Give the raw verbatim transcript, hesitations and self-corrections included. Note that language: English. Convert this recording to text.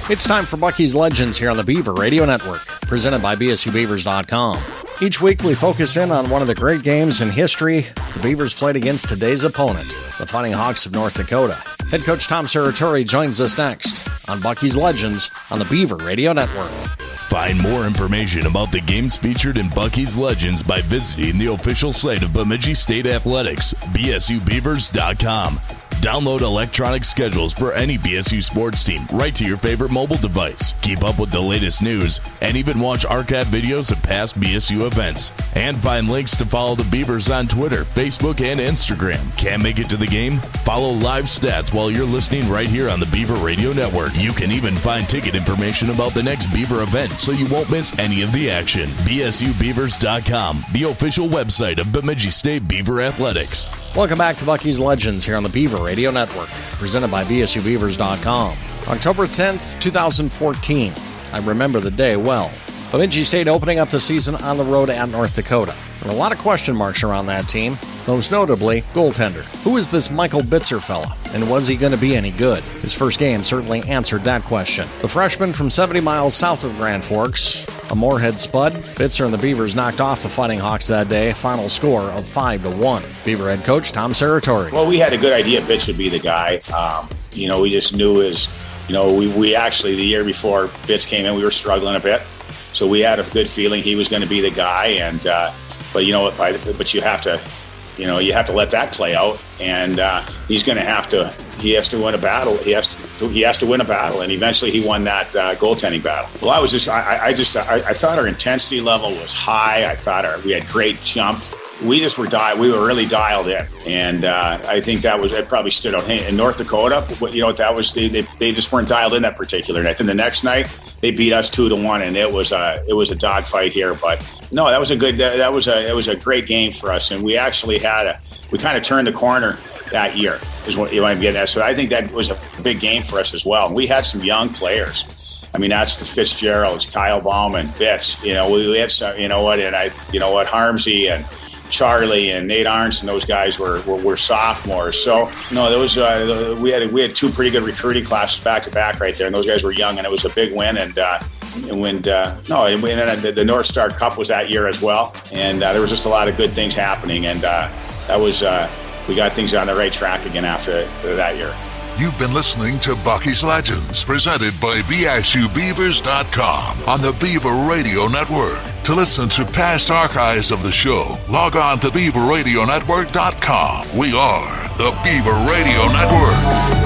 It's time for Bucky's Legends here on the Beaver Radio Network, presented by B S U Beavers dot com. Each week we focus in on one of the great games in history the Beavers played against today's opponent, the Fighting Hawks of North Dakota. Head coach Tom Serratore joins us next on Bucky's Legends on the Beaver Radio Network. Find more information about the games featured in Bucky's Legends by visiting the official site of Bemidji State Athletics, B S U Beavers dot com. Download electronic schedules for any B S U sports team right to your favorite mobile device. Keep up with the latest news and even watch archive videos of past B S U events. And find links to follow the Beavers on Twitter, Facebook, and Instagram. Can't make it to the game? Follow live stats while you're listening right here on the Beaver Radio Network. You can even find ticket information about the next Beaver event so you won't miss any of the action. B S U Beavers dot com, the official website of Bemidji State Beaver Athletics. Welcome back to Bucky's Legends here on the Beaver Radio Network, presented by B S U Beavers dot com. October tenth, twenty fourteen. I remember the day well. Bemidji State opening up the season on the road at North Dakota. There were a lot of question marks around that team, most notably goaltender. Who is this Michael Bitzer fella, and was he going to be any good? His first game certainly answered that question. The freshman from seventy miles south of Grand Forks, a Moorhead spud, Bitzer and the Beavers knocked off the Fighting Hawks that day, final score of five to one. Beaver head coach Tom Serratore. Well, we had a good idea Bitz would be the guy. Um, you know, we just knew his, you know, we, we actually, the year before Bitz came in, we were struggling a bit. So we had a good feeling he was going to be the guy. And, uh, but you know what, but you have to, you know, you have to let that play out. And uh, he's going to have to, he has to win a battle. He has to, he has to win a battle. And eventually he won that uh, goaltending battle. Well, I was just, I, I just, I, I thought our intensity level was high. I thought our, we had great jump. We just were dialed. We were really dialed in, and uh, I think that was it. Probably stood out. Hey, in North Dakota, you know, that was they, they they just weren't dialed in that particular night. Then the next night they beat us two to one, and it was a it was a dogfight here. But no, that was a good. That was a it was a great game for us, and we actually had a we kind of turned the corner that year. Is what you want to get at. So I think that was a big game for us as well. And we had some young players. I mean, that's the Fitzgeralds, Kyle Bauman, Bitz. You know, we, we had some. You know what, and I, you know what, Harmsey and Charlie and Nate Arns and those guys were, were, were sophomores. So, no, those uh, we had we had two pretty good recruiting classes back to back right there, and those guys were young, and it was a big win. And uh, and when uh, no, and then the, the North Star Cup was that year as well, and uh, there was just a lot of good things happening, and uh, that was uh, we got things on the right track again after that year. You've been listening to Bucky's Legends, presented by B S U Beavers dot com on the Beaver Radio Network. To listen to past archives of the show, log on to Beaver Radio Network dot com. We are the Beaver Radio Network.